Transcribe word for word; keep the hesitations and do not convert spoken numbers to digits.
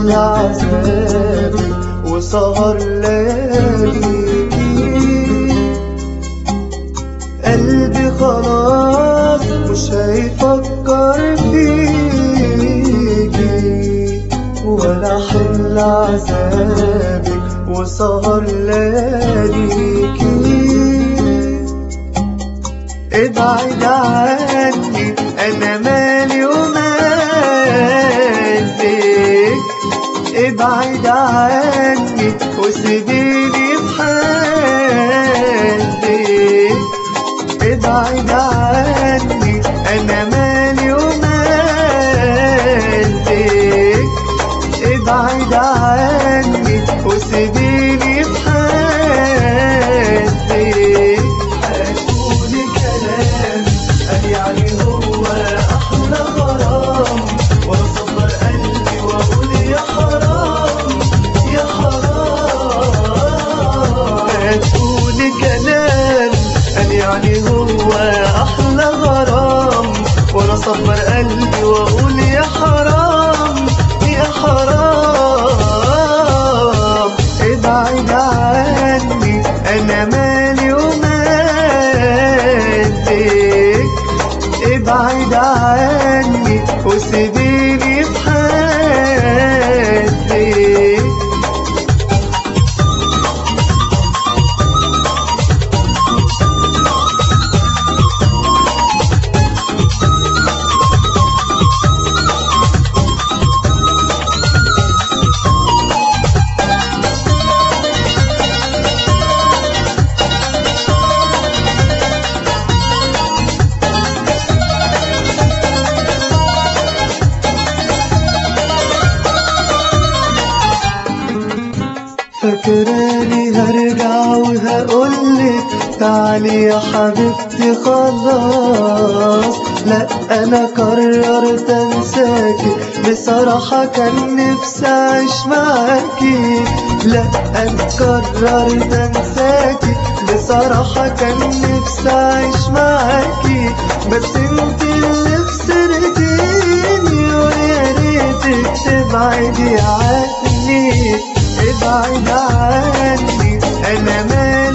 حل عذابي وسهر لياليكي. قلبي خلاص مش هيفكر فيكي، ولا حل عذابي وسهر لياليكي. ابعد عني انا مالي ومالك، ابعد عني وسيبيني بحالك. ابعد عني انا مالي ومالك، ابعد عني وسيبيني بحالك. هتقولي كلام قال يعني هو احلى غرام، واصبر قلبي واقول يا حرام يا حرام. هتقولي كلام قال يعني هو احلى غرام، وانا اصبر قلبي واقول يا حرام يا حرام. ابعد عني انا مالي ومالك، ابعد عني وسيبيني بحالك. فاكراني هرجع وهقولك تعالي يا حبيبتي خلاص؟ لا انا قررت انساكي بصراحة، كان نفسي اعيش معاكي. لا انا قررت انساكي بصراحة، كان نفسي اعيش معاكي. بس انت اللي خسرتيني ويا ريتك تبعدي عني. ابعد عني انا مالي